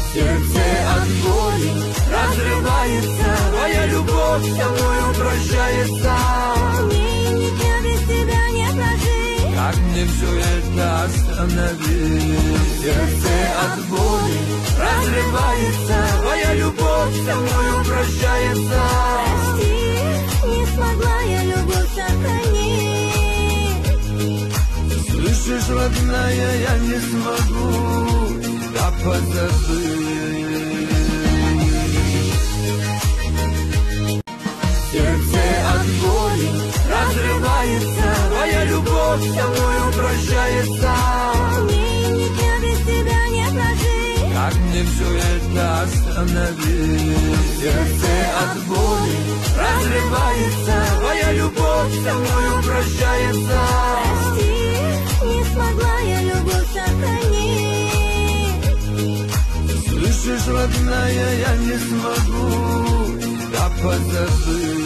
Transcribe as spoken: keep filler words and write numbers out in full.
Сердце от боли разрывается, твоя любовь со мною прощается. Мне ни дня без тебя не прожить. Как мне все это остановить? Сердце от боли разрывается, твоя любовь со мною прощается. Прости, не смогла я любовь сохранить. Слышишь, родная, я не смогу тебя позабыть. Сердце от боли разрывается, твоя любовь со мною прощается. Мне ни дня без тебя не прожить. Как мне все это остановить? Сердце от боли разрывается, твоя любовь со мною прощается. Прости, не смогла я любовь сохранить. Слышишь, родная, я не смогу тебя позабыть.